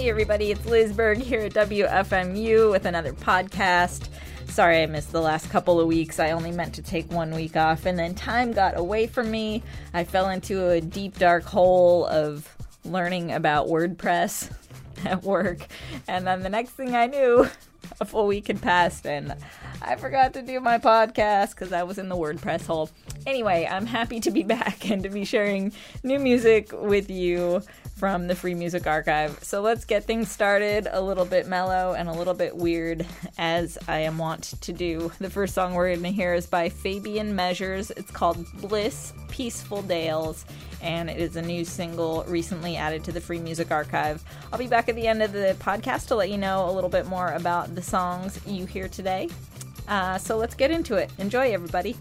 Hey everybody, it's Liz Berg here at WFMU with another podcast. Sorry I missed the last couple of weeks. I only meant to take 1 week off and then time got away from me. I fell into a deep dark hole of learning about WordPress at work. And then the next thing I knew, a full week had passed and I forgot to do my podcast because I was in the WordPress hole. Anyway, I'm happy to be back and to be sharing new music with you from the Free Music Archive. So let's get things started a little bit mellow and a little bit weird, as I am wont to do. The first song we're going to hear is by Fabian Measures. It's called Bliss, Peaceful Dales, and it is a new single recently added to the Free Music Archive. I'll be back at the end of the podcast to let you know a little bit more about the songs you hear today. So let's get into it. Enjoy, everybody.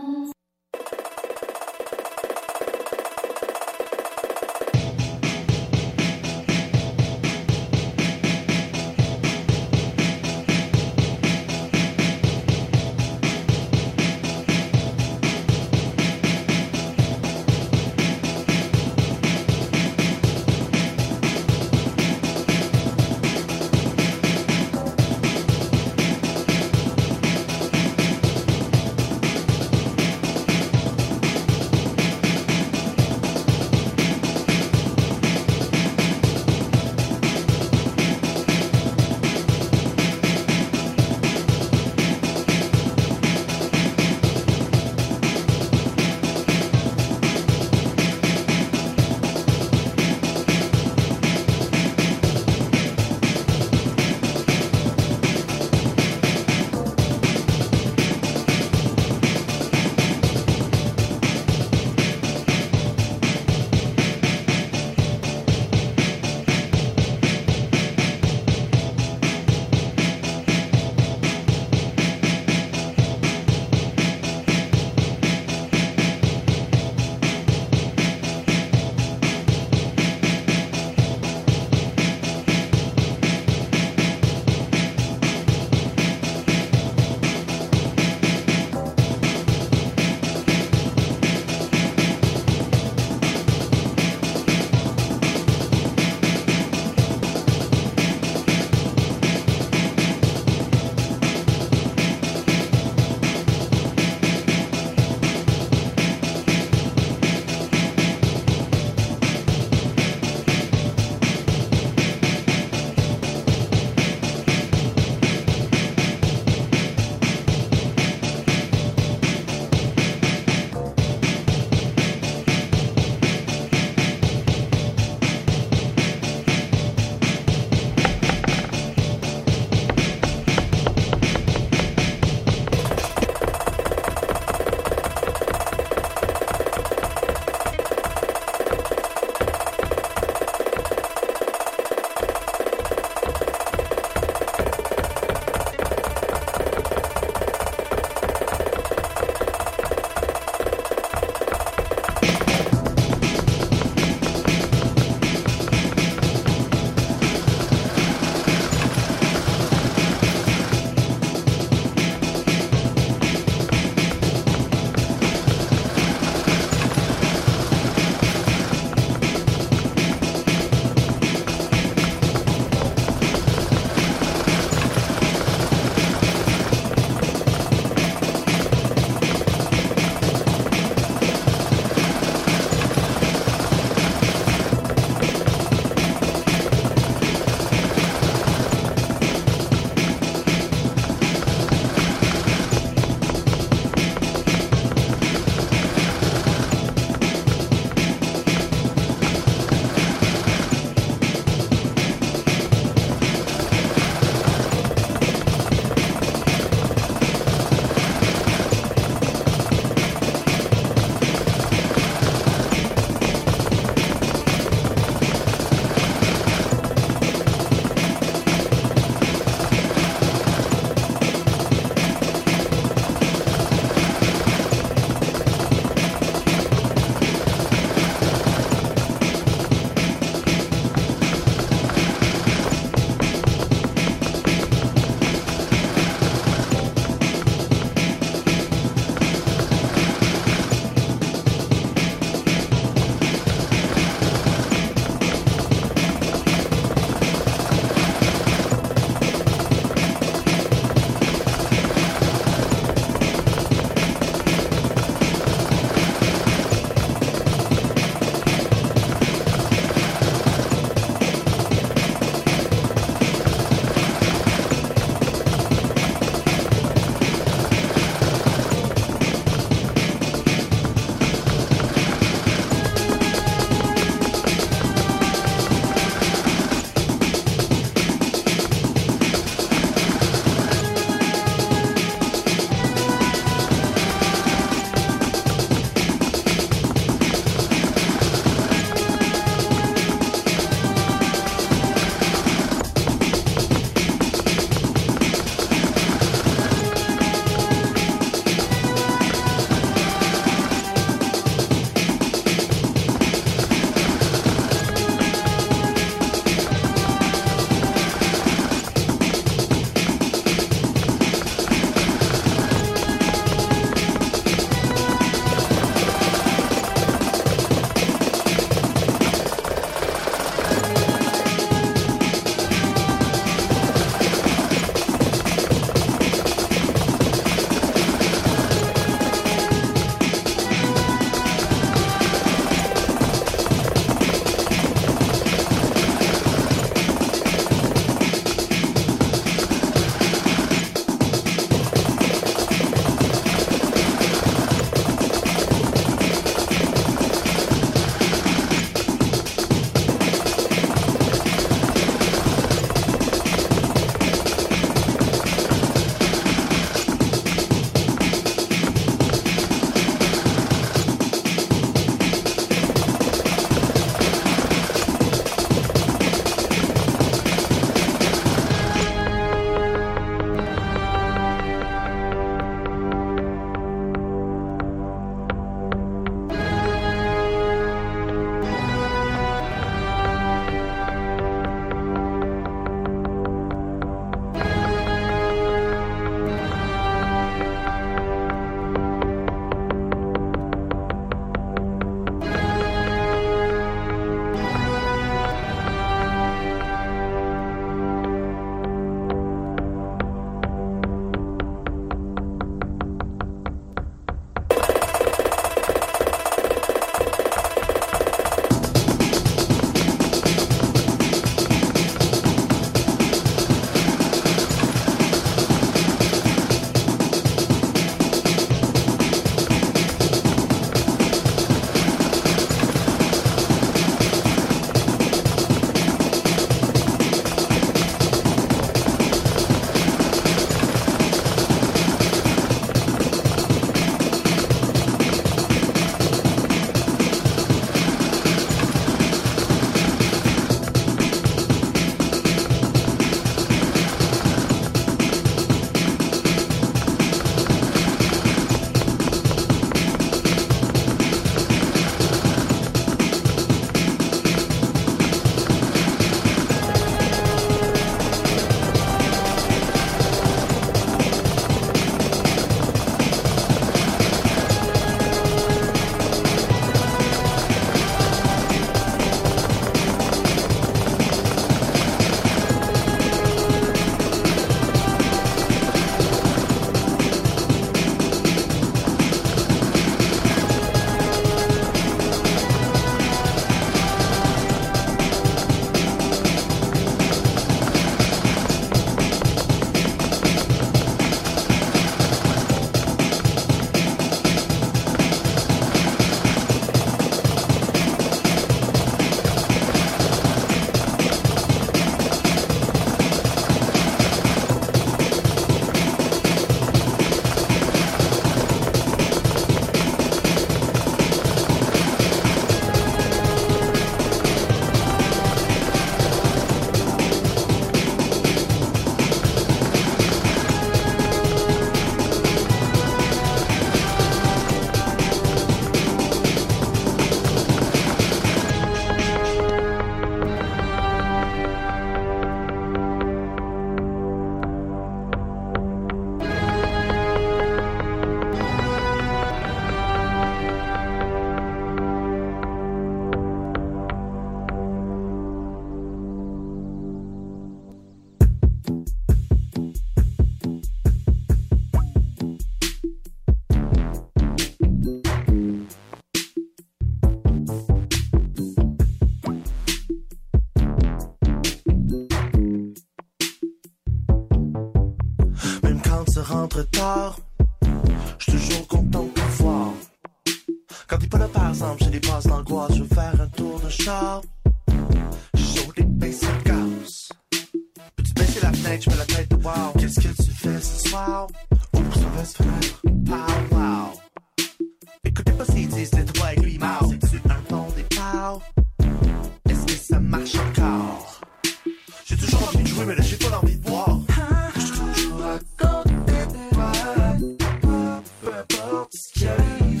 temps de se rendre tard. J'suis toujours content de te voir. Quand t'es pas là par exemple, j'ai des passes d'angoisse. Je veux faire un tour de char. J'ai chaud des baisses sur le gaz. Peux-tu baisser la fenêtre, j'mets la tête de wow. Qu'est-ce que tu fais ce soir? Ouvre sa veste fenêtre, pow wow. Écoutez pas s'ils disent les trois et lui mort. C'est-tu un bon départ? Est-ce que ça marche encore? J'ai toujours envie de jouer mais là j'ai pas envie de boire. J'suis toujours à côté de toi. Peu importe ce qui arrive.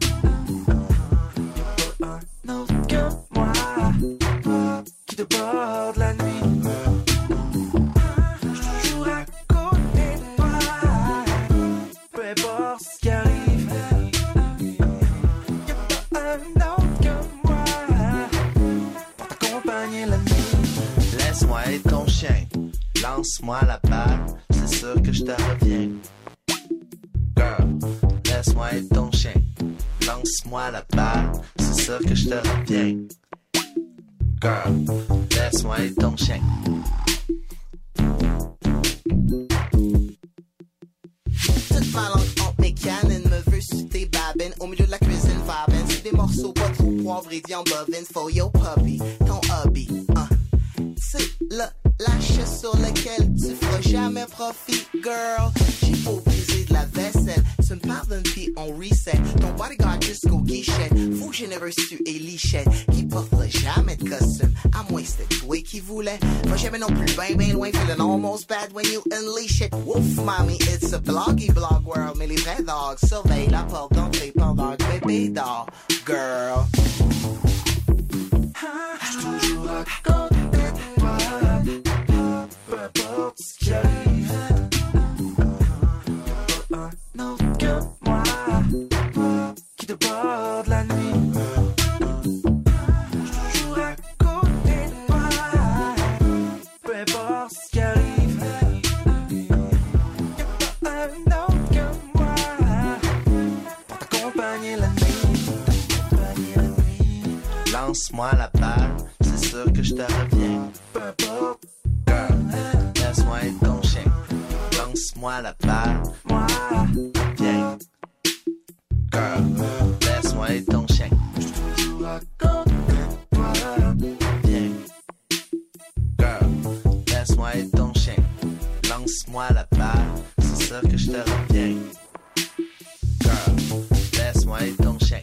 Y'a pas un autre que moi qui te borde la nuit. J'suis toujours à côté de toi. Peu importe ce qui arrive. Y'a pas un autre que moi pour t'accompagner la nuit. Laisse-moi être ton chien. Lance-moi la balle, c'est sûr que je te reviens. Girl, laisse-moi être ton chien. Lance-moi la balle, c'est sûr que je te reviens. Girl, laisse-moi être ton chien. Toute ma langue entre mes canines me veut sur tes babines. Au milieu de la cuisine, vabine. C'est des morceaux pas trop poivrés, viande bovine. For your puppy, ton hobby. C'est le lâche sur lequel tu feras jamais profit, girl. J'ai beau briser de la vaisselle, tu me pardonnes pis on reset. Ton bodyguard jusqu'au guichet, fou généreux tu es lichette. Qui portera jamais de costume, à moins c'était toi qui voulais. Va jamais non plus ben loin, feeling almost bad when you unleash it. Woof mommy, it's a bloggy blog world. Mais les vrais dogs surveillent la porte d'entrée pendant que bébé dort, girl. J'suis toujours à côté de toi. Peu importe ce qui arrive. Y'a pas un autre que moi qui te borde la nuit. J'suis toujours à côté de toi. Peu importe ce qui arrive. Y'a pas un autre que moi pour t'accompagner la nuit. Lance-moi la balle, c'est sûr que je te reviens. Peu importe. Girl, laisse-moi être ton chien. Lance-moi la balle, moi, viens. Girl, laisse-moi être ton chien. J'suis toujours à côté de toi. Viens. Girl, laisse-moi être ton chien. Lance-moi la balle, c'est sûr que je te reviens. Girl, laisse-moi être ton chien.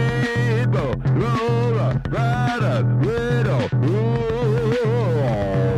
Rainbow, roller, riddle, ooh.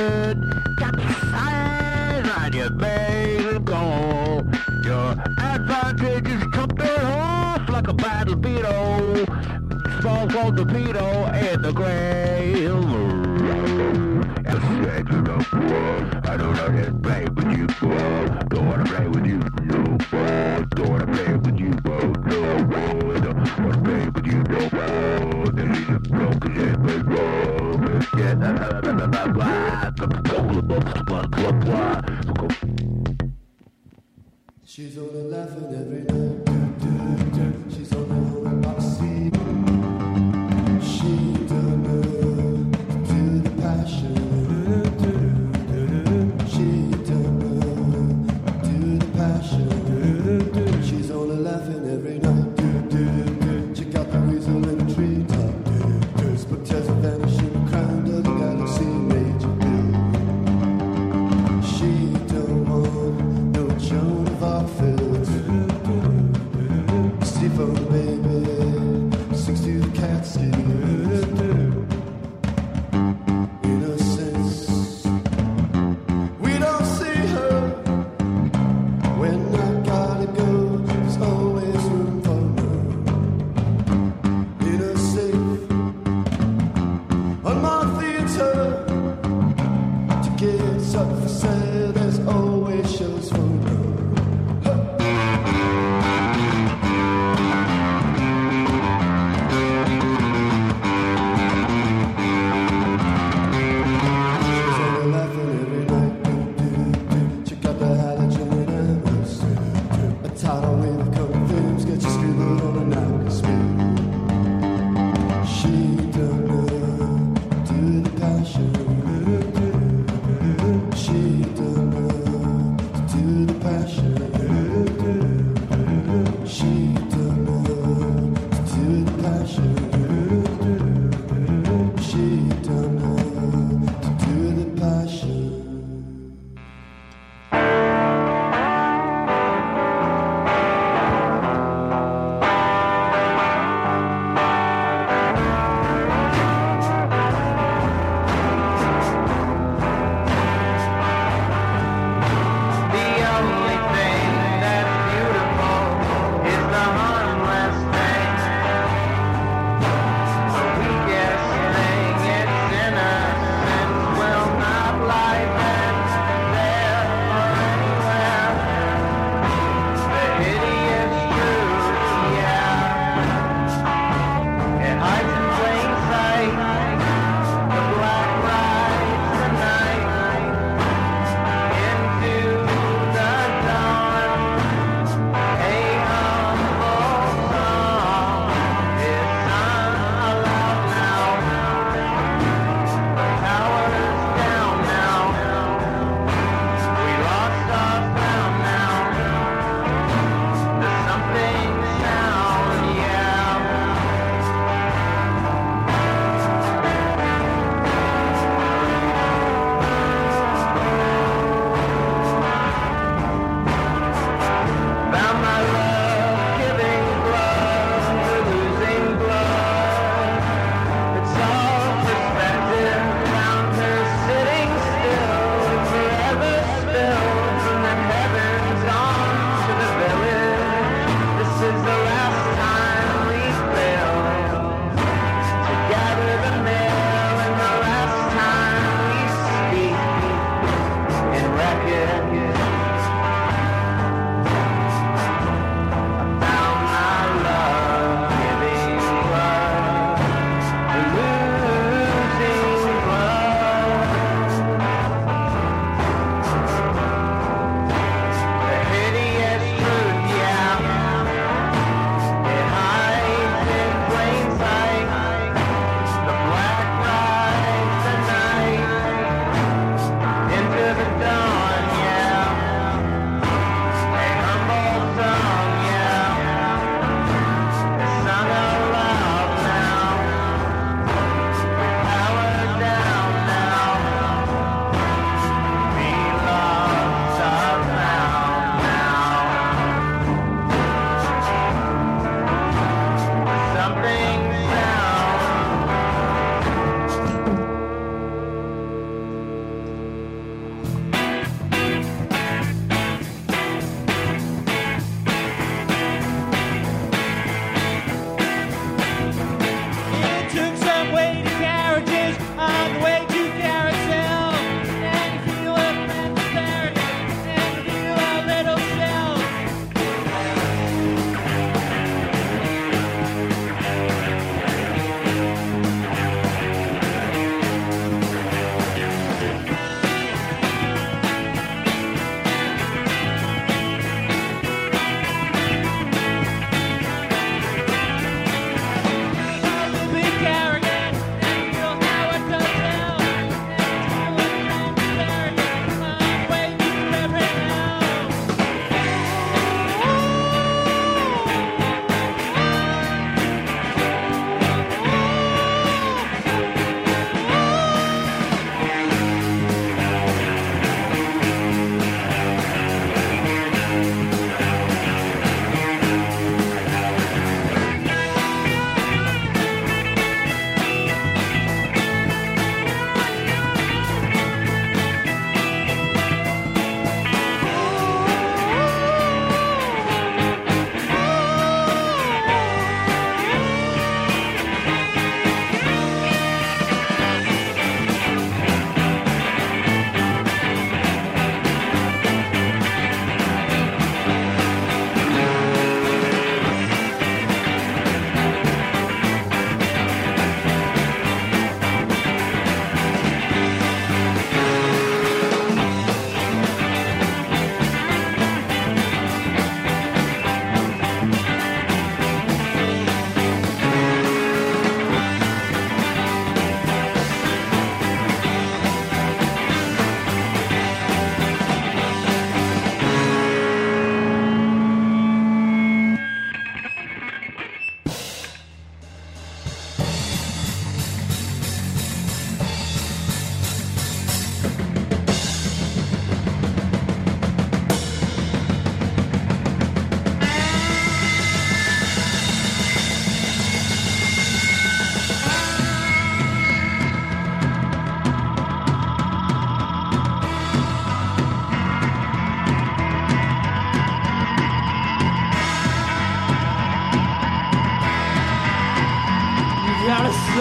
head. Got the size on your main goal. Your advantage is jumping off like a battle beetle. Small gold torpedo in the grave. I said you know, I don't know how to play with you, don't wanna play with you, no, don't wanna play with you, no, don't wanna play with you, no, then you just broke his head, but she's only laughing every night. She's only home by the sea. She don't know to the passion. She don't know to the passion. She's only laughing every night. She got the weasel in the treetop. But there's a vanishing crown of the galaxy major bill. She don't want no Joan of Arc fills. Seafoam baby sings to the cat skills. Innocence, we don't see her. When I gotta go, there's always room for her. In a safe on my theater, tickets up for sale, there's always shows for her. She's only laughing every night. She got the halogen in her nose. A tidal wave of colored films gets you scribbled on an atmosphere. She don't know to the passion. She don't know to the passion.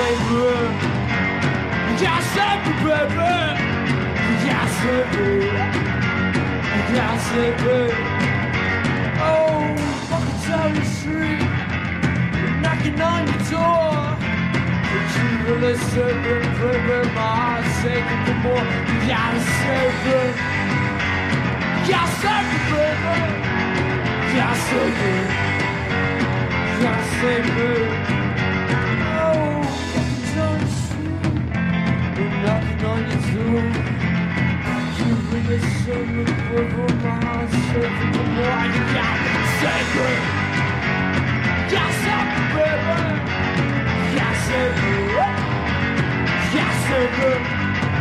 savor. You gotta savor, baby. You gotta savor. You gotta savor. Oh, fucking tell the street. We're knocking on your door. But you really savor, baby. My heart's aching for more. You gotta savor. You gotta savor, baby. You gotta savor. You gotta savor. Oh, fucking tell the street. We're knocking on your door. You really savor, baby. My heart's aching for more. You gotta savor. You gotta savor, baby. Yes, sir. Yes, sir.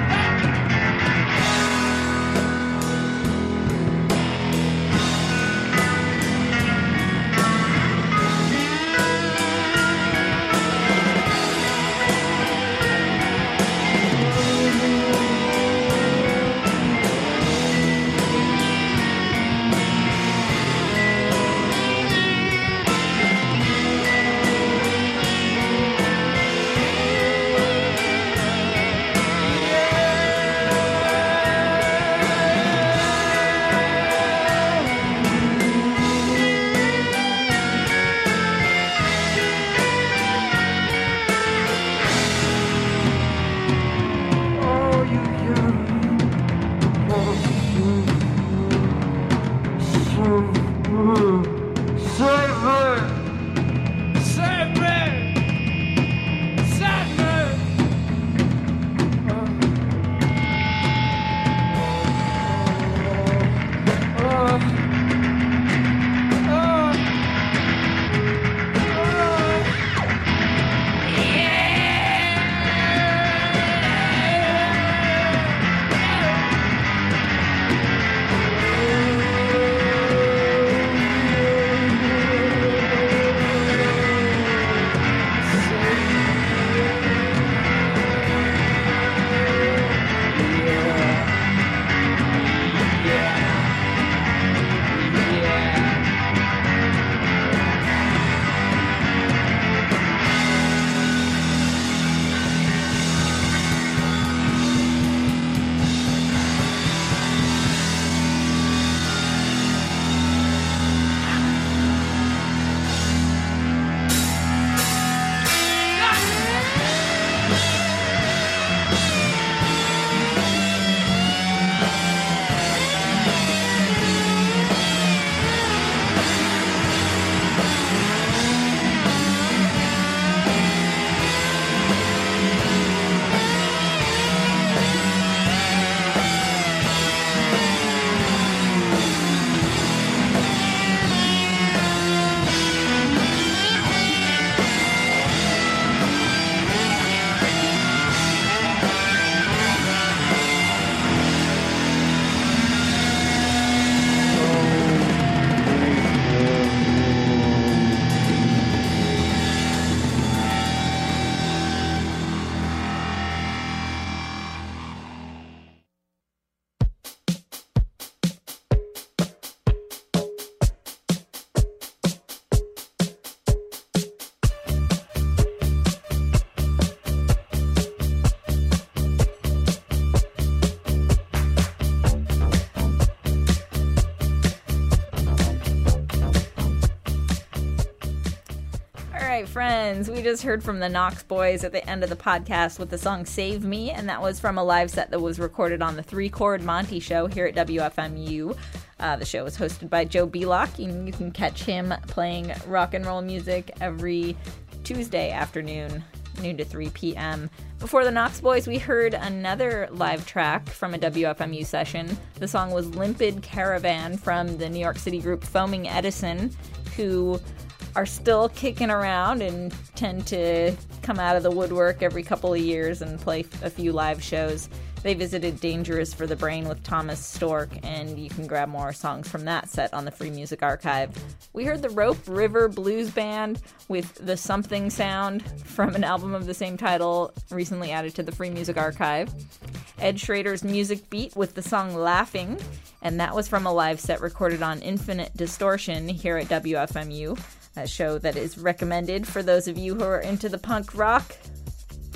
Friends, we just heard from the Knox Boys at the end of the podcast with the song Save Me, and that was from a live set that was recorded on the 3-Chord Monty Show here at WFMU. The show is hosted by Joe Belock, and you can catch him playing rock and roll music every Tuesday afternoon, noon to 3 p.m. Before the Knox Boys, we heard another live track from a WFMU session. The song was Limpid Caravan from the New York City group Foaming Edison, who are still kicking around and tend to come out of the woodwork every couple of years and play a few live shows. They visited Dangerous for the Brain with Thomas Stork, and you can grab more songs from that set on the Free Music Archive. We heard the Rope River Blues Band with the Something Sound from an album of the same title recently added to the Free Music Archive. Ed Schrader's Music Beat with the song Laughing, and that was from a live set recorded on Infinite Distortion here at WFMU, a show that is recommended for those of you who are into the punk rock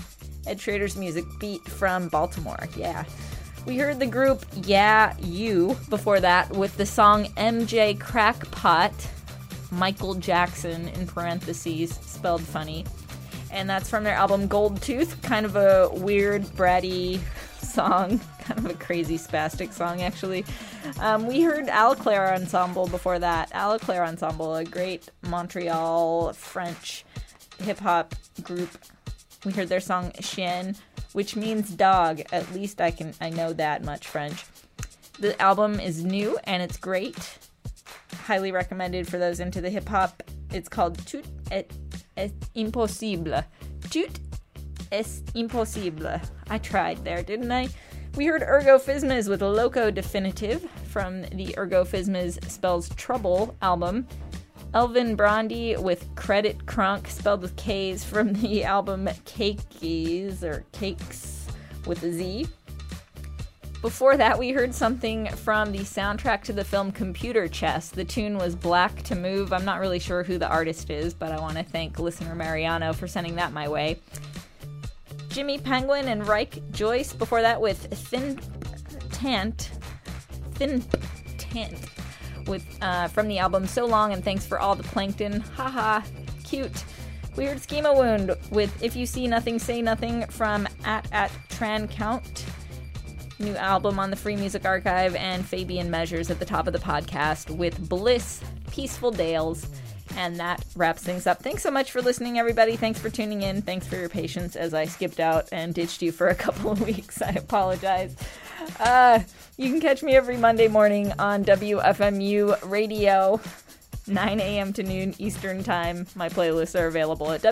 Ed Schrader's music beat from Baltimore. Yeah. We heard the group Yeah You before that with the song MJ Crackpot, Michael Jackson in parentheses, spelled funny. And that's from their album Gold Tooth, kind of a weird, bratty song, kind of a crazy spastic song actually. We heard Al Claire Ensemble before that. Al Claire Ensemble, a great Montreal French hip-hop group. We heard their song Chien, which means dog. At least I know that much French. The album is new and it's great. Highly recommended for those into the hip hop. It's called Tout est impossible. Tout est impossible. I tried there, didn't I? We heard Ergo Phizmas with Loco Definitive from the Ergo Phizmas Spells Trouble album. Elvin Brandy with Credit Crunk, spelled with K's, from the album Cakeys, or Cakes with a Z. Before that, we heard something from the soundtrack to the film Computer Chess. The tune was Black to Move. I'm not really sure who the artist is, but I want to thank listener Mariano for sending that my way. Jimmy Penguin and Reich Joyce before that with Thin Tant. With from the album So Long and Thanks for All the Plankton. Haha, cute. We heard Schema Wound with If You See Nothing, Say Nothing from at Tran Count. New album on the Free Music Archive, and Fabian Measures at the top of the podcast with Bliss, Peaceful Dales. And that wraps things up. Thanks so much for listening, everybody. Thanks for tuning in. Thanks for your patience as I skipped out and ditched you for a couple of weeks. I apologize. You can catch me every Monday morning on WFMU Radio, 9 a.m. to noon Eastern Time. My playlists are available at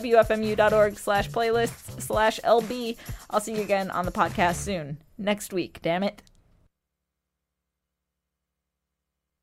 wfmu.org/playlists/LB. I'll see you again on the podcast soon. Next week, damn it.